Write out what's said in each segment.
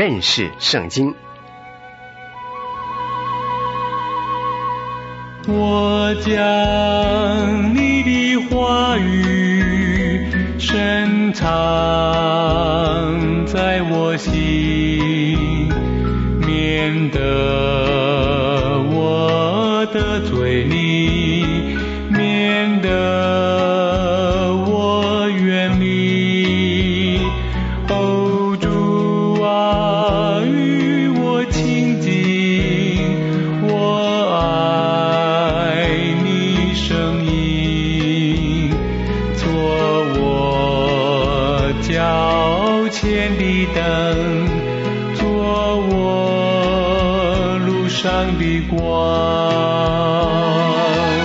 认识圣经。 我将你的话语深藏在我心，免得我得罪你，免得我远离。哦，主啊，与我亲近，我爱你声音，做我脚前的灯，做我路上的光。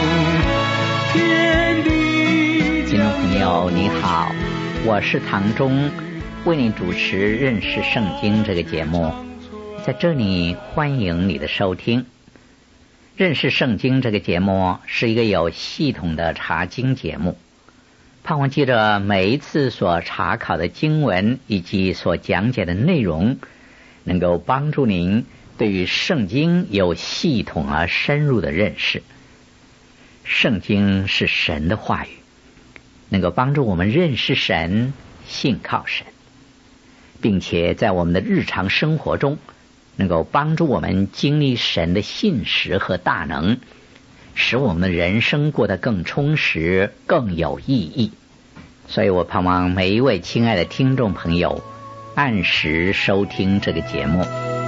听众朋友你好，我是唐忠，为你主持认识圣经这个节目。在这里欢迎你的收听。认识圣经这个节目是一个有系统的查经节目，盼望记着每一次所查考的经文以及所讲解的内容，能够帮助您对于圣经有系统而深入的认识。圣经是神的话语，能够帮助我们认识神，信靠神，并且在我们的日常生活中能够帮助我们经历神的信实和大能，使我们的人生过得更充实，更有意义。所以我盼望每一位亲爱的听众朋友按时收听这个节目。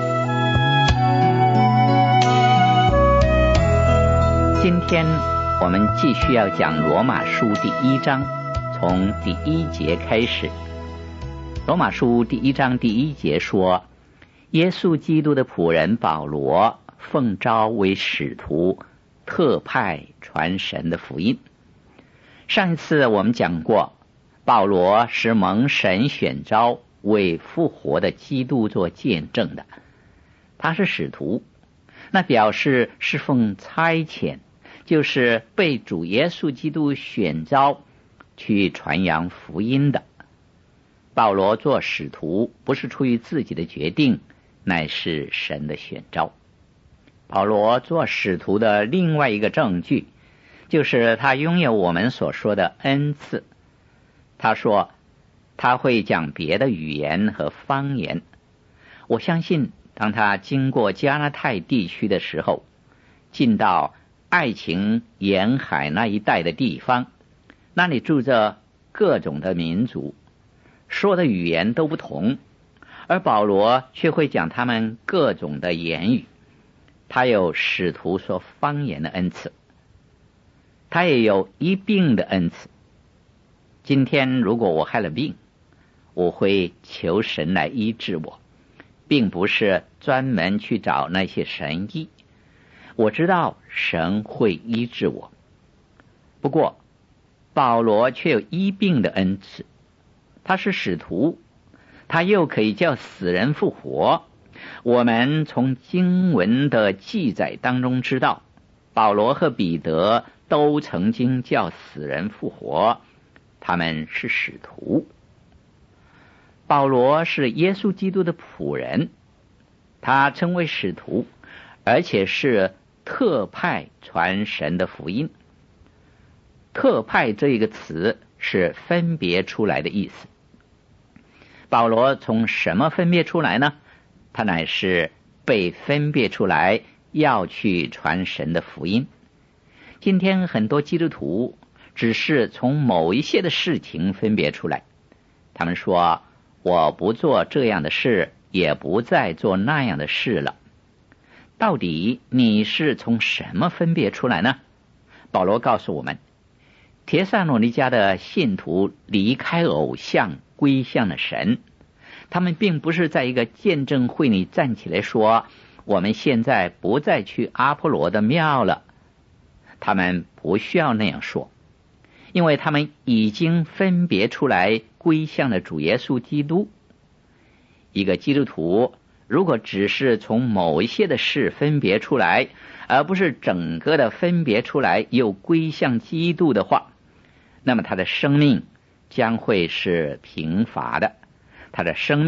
今天我们继续要讲罗马书第1章，从第1节开始。罗马书第1章第1节说，耶稣基督的仆人保罗奉召为使徒，特派传神的福音。上一次我们讲过，保罗是蒙神选召为复活的基督做见证的，他是使徒，那表示是奉差遣，就是被主耶稣基督选召去传扬福音的。保罗做使徒不是出于自己的决定，乃是神的选召。保罗做使徒的另外一个证据，就是他拥有我们所说的恩赐。他说他会讲别的语言和方言。我相信当他经过加拉太地区的时候，进到爱琴沿海那一带的地方，那里住着各种的民族，说的语言都不同，而保罗却会讲他们各种的言语。他有使徒说方言的恩赐，他也有医病的恩赐。今天如果我害了病，我会求神来医治我，并不是专门去找那些神医。我知道神会医治我，不过保罗却有医病的恩赐。他是使徒，他又可以叫死人复活。我们从经文的记载当中知道，保罗和彼得都曾经叫死人复活，他们是使徒。保罗是耶稣基督的仆人，他称为使徒，而且是特派传神的福音。特派这一个词是分别出来的意思。保罗从什么分别出来呢？他乃是被分别出来，要去传神的福音。今天很多基督徒只是从某一些的事情分别出来，他们说我不做这样的事，也不再做那样的事了。到底你是从什么分别出来呢？保罗告诉我们，帖撒罗尼迦的信徒离开偶像，归向了神。他们并不是在一个见证会里站起来说，我们现在不再去阿波罗的庙了。他们不需要那样说，因为他们已经分别出来，归向了主耶稣基督。一个基督徒如果只是从某一些的事分别出来，而不是整个的分别出来又归向基督的话，那么他的生命将会是贫乏的，他的生命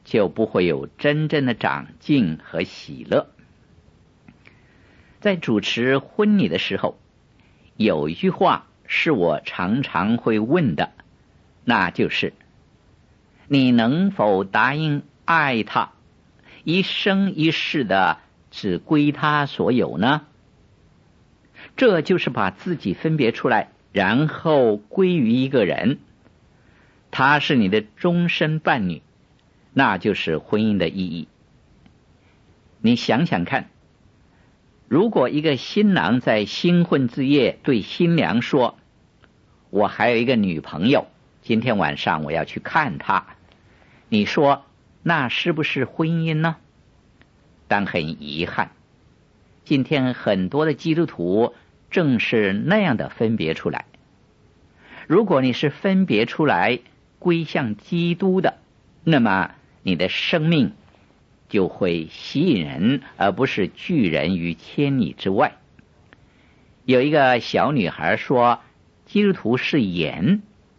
就不会有真正的长进和喜乐。在主持婚礼的时候，有一句话是我常常会问的，那就是你能否答应爱他，一生一世的只归他所有呢？这就是把自己分别出来，然后归于一个人，他是你的终身伴侣，那就是婚姻的意义。你想想看，如果一个新郎在新婚之夜对新娘说，我还有一个女朋友，今天晚上我要去看她，你说那是不是婚姻呢？但很遗憾，今天很多的基督徒正是那样的分别出来。如果你是分别出来归向基督的，那么你的生命就会吸引人，而不是拒人于千里之外。有一个小女孩说，基督徒是盐，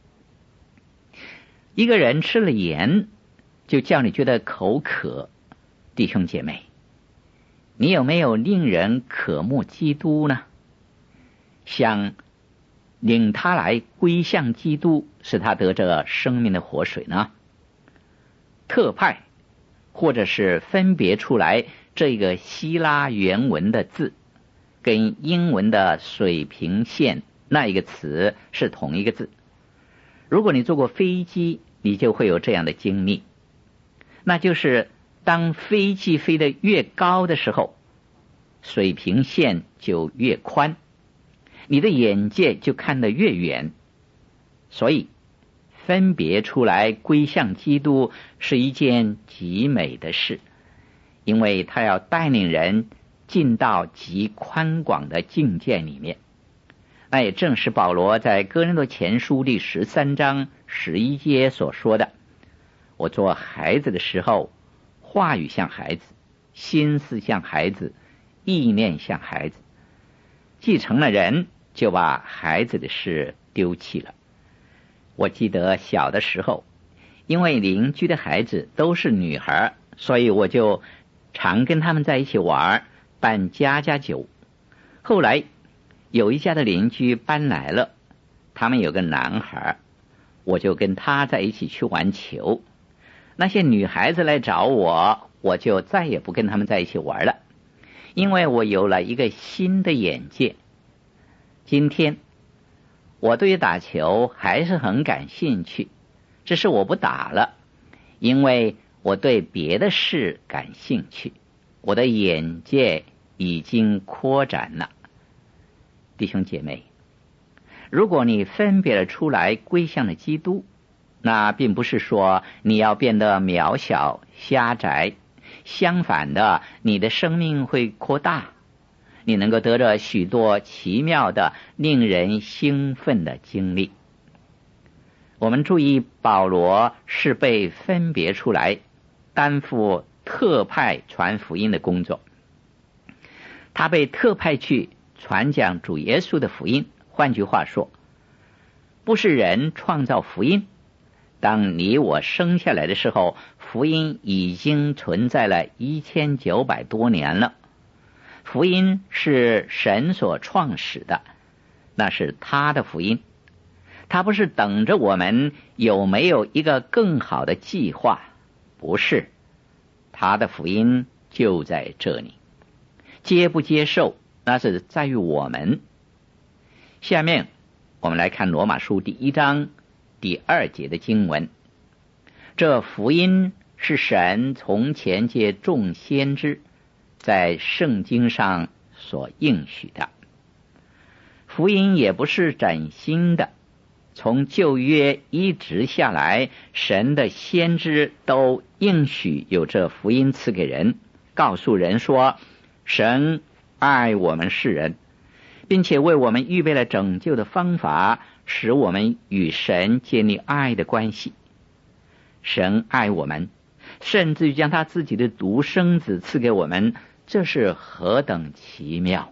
一个人吃了盐就叫你觉得口渴。弟兄姐妹，你有没有令人渴慕基督呢？想领他来归向基督，使他得着生命的活水呢？特派或者是分别出来，这个希腊原文的字跟英文的水平线那一个词是同一个字。如果你坐过飞机，你就会有这样的经历，那就是当飞机飞得越高的时候，水平线就越宽，你的眼界就看得越远。所以分别出来归向基督是一件极美的事，因为他要带领人进到极宽广的境界里面。那也正是保罗在哥林多前书第13章11节所说的，我做孩子的时候，话语像孩子，心思像孩子，意念像孩子，既成了人，就把孩子的事丢弃了。我记得小的时候，因为邻居的孩子都是女孩，所以我就常跟他们在一起玩，办家家酒。后来有一家的邻居搬来了，他们有个男孩，我就跟他在一起去玩球。那些女孩子来找我，我就再也不跟他们在一起玩了，因为我有了一个新的眼界。今天我对于打球还是很感兴趣，只是我不打了，因为我对别的事感兴趣，我的眼界已经扩展了。弟兄姐妹，如果你分别了出来归向了基督，那并不是说你要变得渺小狭窄，相反的，你的生命会扩大，你能够得着许多奇妙的令人兴奋的经历。我们注意，保罗是被分别出来担负特派传福音的工作，他被特派去传讲主耶稣的福音。换句话说，不是人创造福音，当你我生下来的时候，福音已经存在了1900多年了。福音是神所创始的，那是他的福音，他不是等着我们有没有一个更好的计划，不是，他的福音就在这里，接不接受那是在于我们。下面我们来看罗马书第1章第2节的经文，这福音是神从前借众先知在圣经上所应许的。福音也不是崭新的，从旧约一直下来，神的先知都应许有这福音赐给人，告诉人说神爱我们世人，并且为我们预备了拯救的方法，使我们与神建立爱的关系。神爱我们，甚至于将他自己的独生子赐给我们，这是何等奇妙。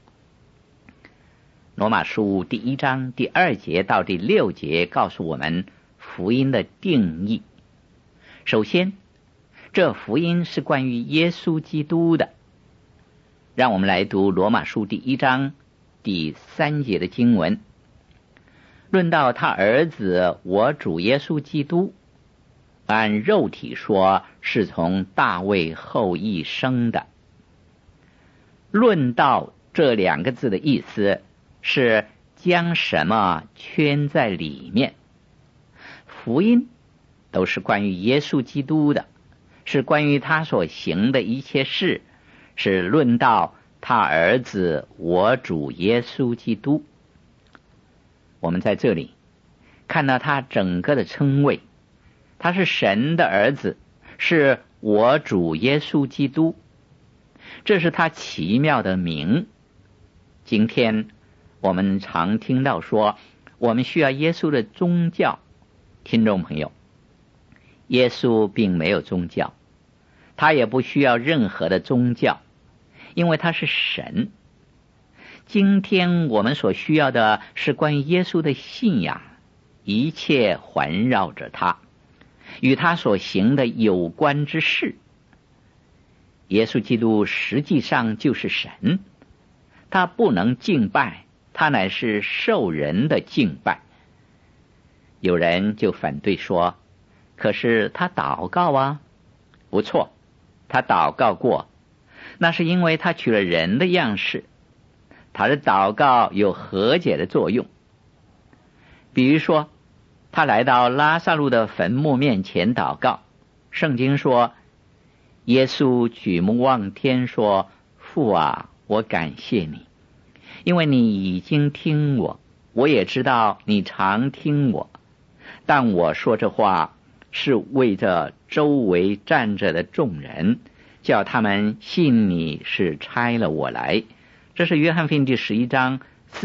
罗马书第1章第2节到第6节告诉我们福音的定义。首先， 这福音是关于耶稣基督的。让我们来读罗马书第1章第3节的经文。论到他儿子我主耶稣基督，按肉体说是从大卫后裔生的。论到这2个字的意思是将什么圈在里面。福音都是关于耶稣基督的，是关于他所行的一切事，是论到他儿子我主耶稣基督。我们在这里看到他整个的称谓，他是神的儿子，是我主耶稣基督，这是他奇妙的名。今天我们常听到说我们需要耶稣的宗教。听众朋友，耶稣并没有宗教，他也不需要任何的宗教，因为他是神。今天我们所需要的是关于耶稣的信仰，一切环绕着他，与他所行的有关之事。耶稣基督实际上就是神，他不能敬拜，他乃是受人的敬拜。有人就反对说，可是他祷告啊。不错，他祷告过，那是因为他取了人的样式，他的祷告有和解的作用。比如说，他来到拉撒路的坟墓面前祷告，圣经说，耶稣举目望天说，父啊，我感谢你，因为你已经听我，我也知道你常听我，但我说这话是为着周围站着的众人，叫他们信你是差了我来。这是约翰福音第11章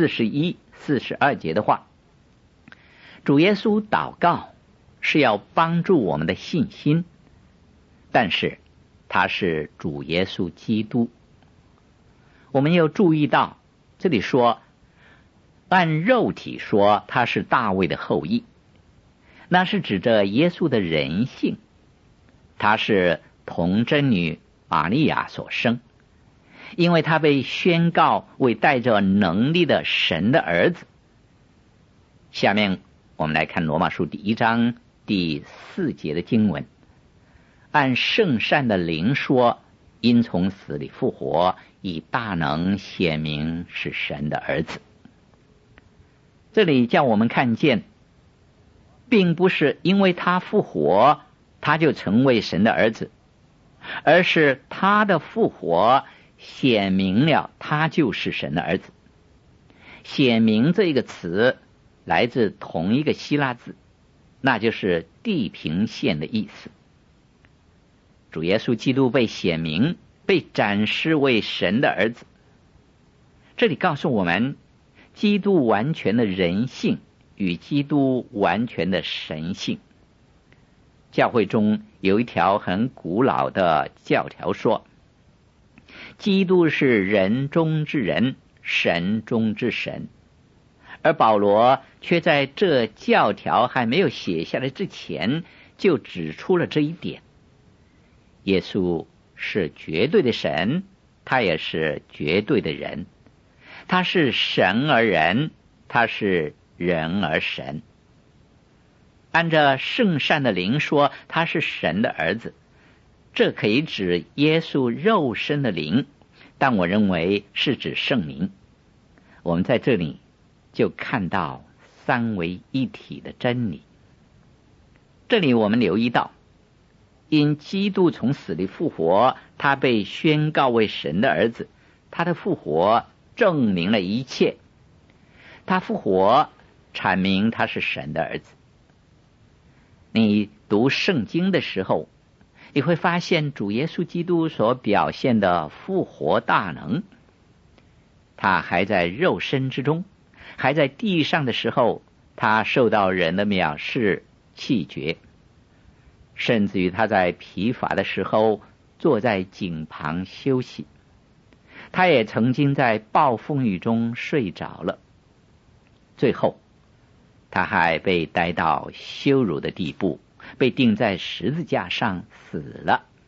41、42节的话。主耶稣祷告是要帮助我们的信心，但是他是主耶稣基督。我们又注意到这里说，按肉体说他是大卫的后裔，那是指着耶稣的人性，他是童贞女玛利亚所生，因为他被宣告为带着能力的神的儿子。下面我们来看罗马书第1章第4节的经文。按圣善的灵说，因从死里复活，以大能显明是神的儿子。这里叫我们看见，并不是因为他复活他就成为神的儿子，而是他的复活显明了他就是神的儿子。显明这个词来自同一个希腊字，那就是地平线的意思。主耶稣基督被显明，被展示为神的儿子。这里告诉我们，基督完全的人性与基督完全的神性。教会中有一条很古老的教条说，基督是人中之人，神中之神。而保罗却在这教条还没有写下来之前就指出了这一点。耶稣是绝对的神，他也是绝对的人，他是神而人，他是人而神。按照圣善的灵说，他是神的儿子，这可以指耶稣肉身的灵，但我认为是指圣灵。我们在这里就看到三位一体的真理。这里我们留意到，因基督从死里复活，他被宣告为神的儿子，他的复活证明了一切，他复活阐明他是神的儿子。你读圣经的时候，你会发现主耶稣基督所表现的复活大能。他还在肉身之中，还在地上的时候，他受到人的藐视弃绝，甚至于他在疲乏的时候坐在井旁休息。他也曾经在暴风雨中睡着了，最后他还被带到羞辱的地步，被钉在十字架上死了。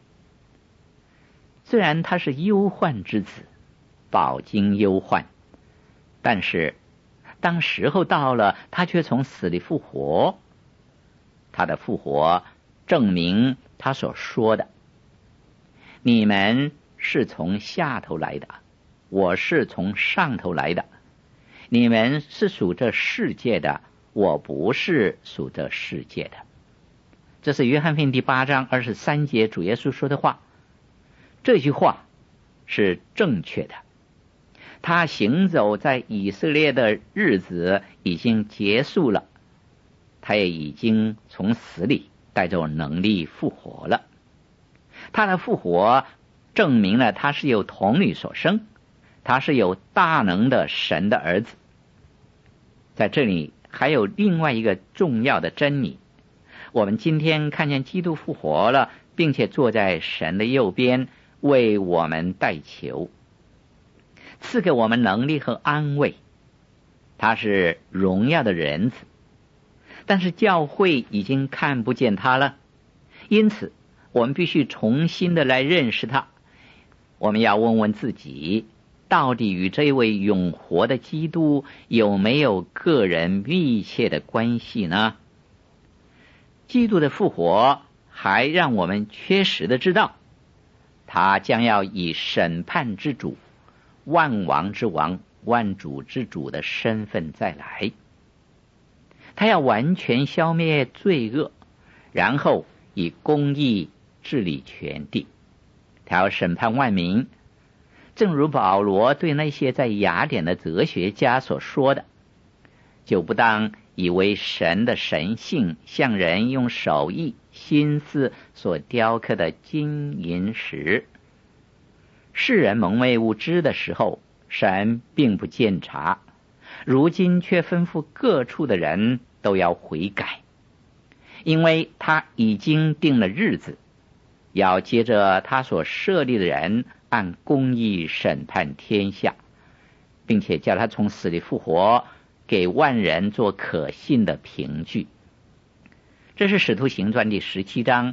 虽然他是忧患之子，饱经忧患，但是当时候到了，他却从死里复活。他的复活证明他所说的，你们是从下头来的，我是从上头来的。你们是属这世界的，我不是属这世界的。这是约翰福音第8章23节主耶稣说的话。这句话是正确的。他行走在以色列的日子已经结束了，他也已经从死里带着能力复活了。他的复活证明了他是由童女所生，他是有大能的神的儿子。在这里还有另外一个重要的真理，我们今天看见基督复活了，并且坐在神的右边为我们代求，赐给我们能力和安慰。他是荣耀的人子，但是教会已经看不见他了，因此我们必须重新的来认识他。我们要问问自己，到底与这位永活的基督有没有个人密切的关系呢？基督的复活还让我们确实的知道，他将要以审判之主、万王之王、万主之主的身份再来。他要完全消灭罪恶，然后以公义治理全地。他要审判万民，正如保罗对那些在雅典的哲学家所说的，就不当以为神的神性像人用手艺心思所雕刻的金银石。世人蒙昧无知的时候，神并不监察，如今却吩咐各处的人都要悔改，因为他已经定了日子，要接着他所设立的人按公义审判天下，并且叫他从死里复活，给万人做可信的凭据。这是使徒行传第17章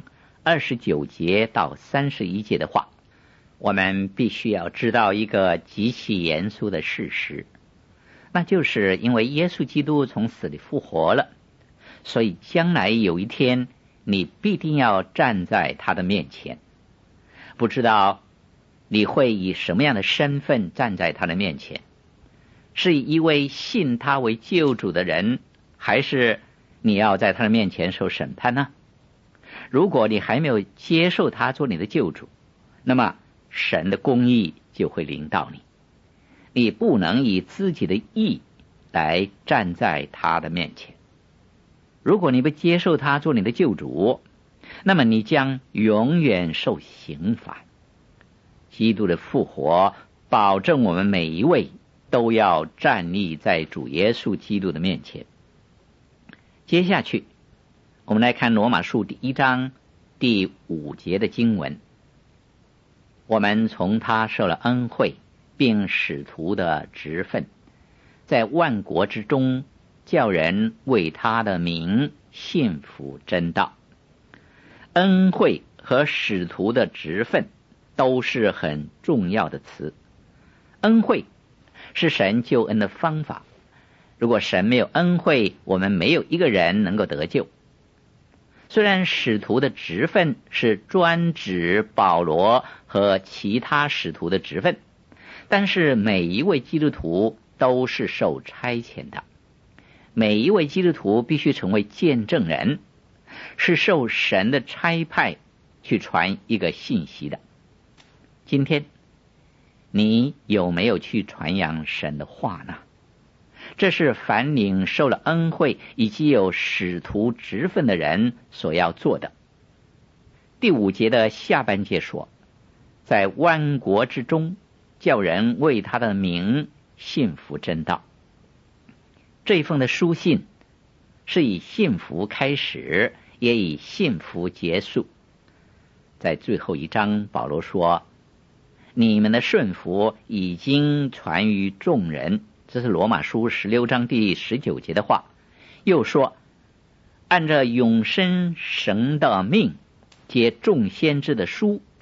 29节到31节的话。我们必须要知道一个极其严肃的事实，那就是因为耶稣基督从死里复活了，所以将来有一天你必定要站在他的面前。不知道你会以什么样的身份站在他的面前，是以一位信他为救主的人，还是你要在他的面前受审判呢？如果你还没有接受他做你的救主，那么神的公义就会临到你，你不能以自己的义来站在他的面前。如果你不接受他做你的救主，那么你将永远受刑罚。基督的复活保证我们每一位都要站立在主耶稣基督的面前。接下去我们来看罗马书第1章第5节的经文。我们从他受了恩惠，并使徒的职分，在万国之中叫人为他的名信服真道。恩惠和使徒的职分都是很重要的词。恩惠是神救恩的方法，如果神没有恩惠，我们没有一个人能够得救。虽然使徒的职分是专指保罗和其他使徒的职分，但是每一位基督徒都是受差遣的，每一位基督徒必须成为见证人，是受神的差派去传一个信息的。今天你有没有去传扬神的话呢？这是凡领受了恩惠以及有使徒职分的人所要做的。第5节的下半节说，在万国之中叫人为他的名信服真道。这封的书信是以信服开始，也以信服结束。在最后一章，保罗说，你们的顺服已经传于众人，这是罗马书16章第19节的话。又说，按着永生神的命，接众先知的书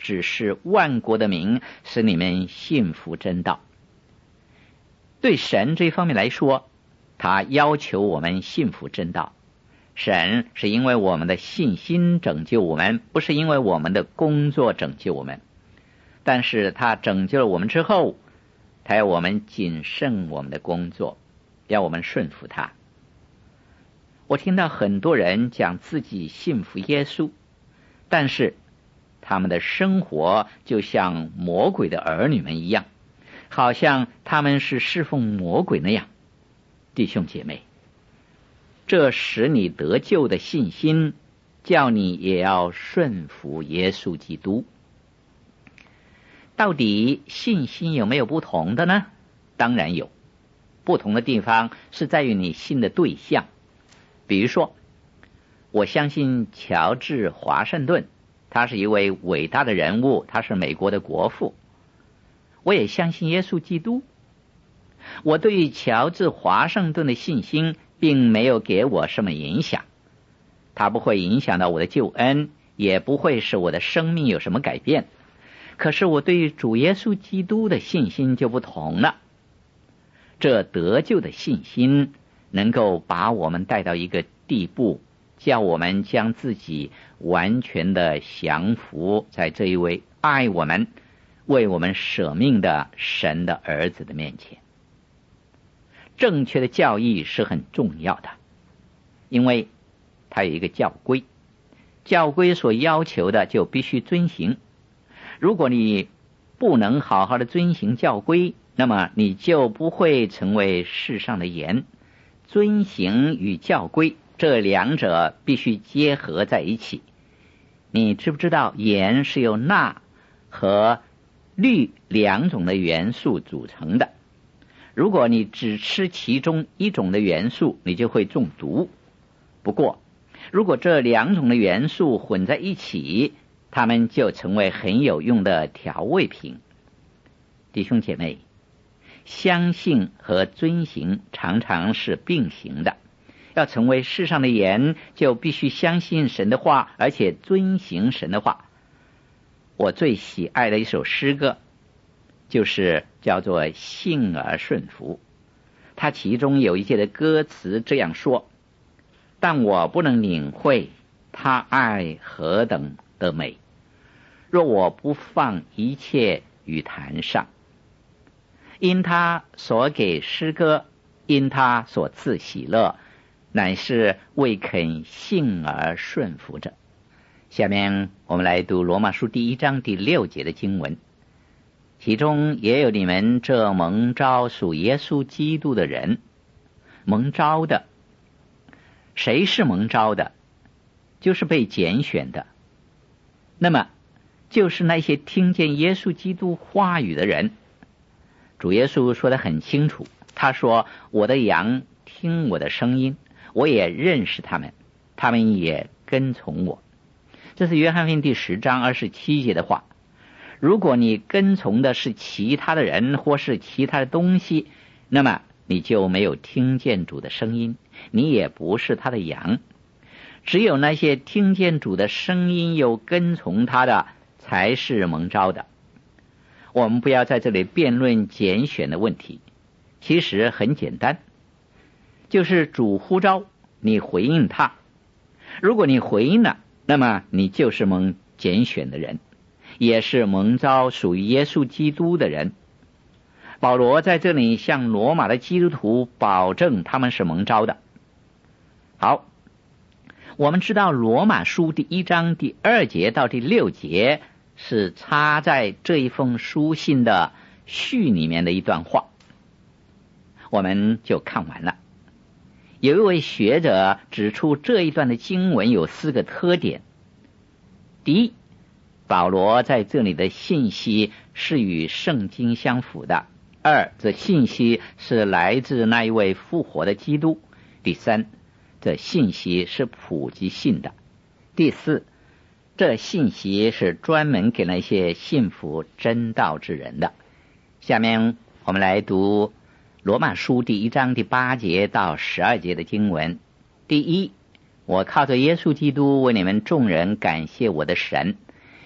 指示万国的民，使你们信服真道。对神这方面来说，他要求我们信服真道。神是因为我们的信心拯救我们，不是因为我们的工作拯救我们。但是他拯救了我们之后，他要我们谨慎我们的工作，要我们顺服他。我听到很多人讲自己信服耶稣，但是他们的生活就像魔鬼的儿女们一样，好像他们是侍奉魔鬼那样。弟兄姐妹，这使你得救的信心，叫你也要顺服耶稣基督。到底信心有没有不同的呢？当然有，不同的地方是在于你信的对象。比如说，我相信乔治·华盛顿，他是一位伟大的人物，他是美国的国父。我也相信耶稣基督。我对于乔治·华盛顿的信心并没有给我什么影响，他不会影响到我的救恩，也不会使我的生命有什么改变。可是我对于主耶稣基督的信心就不同了。这得救的信心能够把我们带到一个地步，叫我们将自己完全的降服在这一位爱我们、为我们舍命的神的儿子的面前。正确的教义是很重要的，因为它有一个教规，教规所要求的就必须遵行。如果你不能好好的遵行教规，那么你就不会成为世上的盐。遵行与教规这两者必须结合在一起。你知不知道盐是由钠和氯两种的元素组成的？如果你只吃其中一种的元素，你就会中毒。不过如果这两种的元素混在一起，它们就成为很有用的调味品。弟兄姐妹，相信和遵行常常是并行的。要成为世上的盐，就必须相信神的话，而且遵行神的话。我最喜爱的一首诗歌就是叫做信而顺服。它其中有一节的歌词这样说：但我不能领会他爱何等的美，若我不放一切于坛上。因他所给诗歌，因他所赐喜乐，乃是为肯信而顺服着。下面我们来读罗马书第1章第6节的经文，其中也有你们这蒙召属耶稣基督的人。蒙召的，谁是蒙召的？就是被拣选的。那么就是那些听见耶稣基督话语的人。主耶稣说得很清楚，他说：我的羊听我的声音，我也认识他们，他们也跟从我。这是约翰福音第10章27节的话。如果你跟从的是其他的人或是其他的东西，那么你就没有听见主的声音，你也不是他的羊。只有那些听见主的声音又跟从他的，才是蒙召的。我们不要在这里辩论拣选的问题，其实很简单，就是主呼召你回应他。如果你回应了，那么你就是蒙拣选的人，也是蒙召属于耶稣基督的人。保罗在这里向罗马的基督徒保证他们是蒙召的。好，我们知道罗马书第1章第2节到第6节是插在这一封书信的序里面的一段话，我们就看完了。有一位学者指出这一段的经文有4个特点。第一，保罗在这里的信息是与圣经相符的。2，这信息是来自那一位复活的基督。第3，这信息是普及性的。第4，这信息是专门给那些信服真道之人的。下面我们来读罗马书第1章第8节到12节的经文。第一，我靠着耶稣基督为你们众人感谢我的神，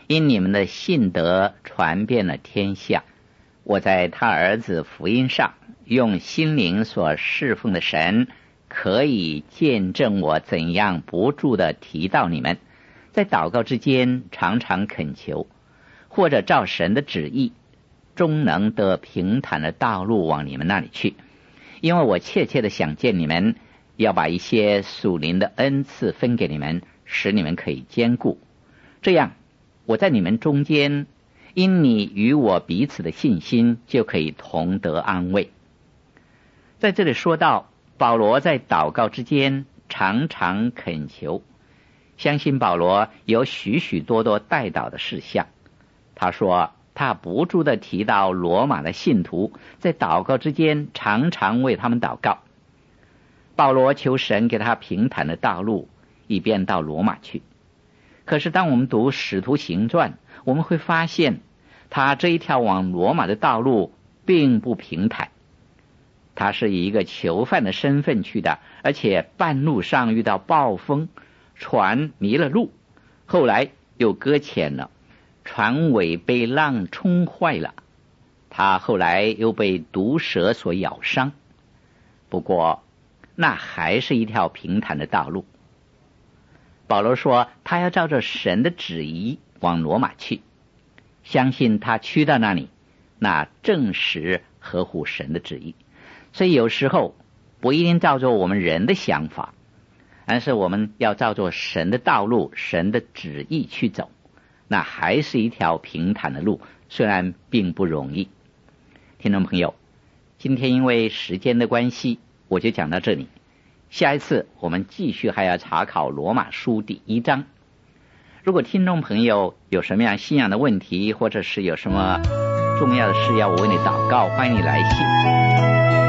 因你们的信德传遍了天下。我在他儿子福音上用心灵所侍奉的神，可以见证我怎样不住地提到你们，在祷告之间常常恳求，或者照神的旨意，终能得平坦的道路往你们那里去。因为我切切地想见你们，要把一些属灵的恩赐分给你们，使你们可以坚固。这样，我在你们中间，因你与我彼此的信心，就可以同得安慰。在这里说到，保罗在祷告之间常常恳求，相信保罗有许许多多代祷的事项。他说他不住地提到罗马的信徒，在祷告之间常常为他们祷告。保罗求神给他平坦的道路，以便到罗马去。可是当我们读使徒行传，我们会发现他这一条往罗马的道路并不平坦。他是以一个囚犯的身份去的，而且半路上遇到暴风，船迷了路，后来又搁浅了，船尾被浪冲坏了，他后来又被毒蛇所咬伤。不过那还是一条平坦的道路。保罗说他要照着神的旨意往罗马去，相信他去到那里，那正是合乎神的旨意。所以有时候不一定照着我们人的想法，而是我们要照着神的道路，神的旨意去走，那还是一条平坦的路，虽然并不容易。听众朋友，今天因为时间的关系，我就讲到这里。下一次我们继续还要查考罗马书第1章。如果听众朋友有什么样信仰的问题，或者是有什么重要的事要我为你祷告，欢迎你来信。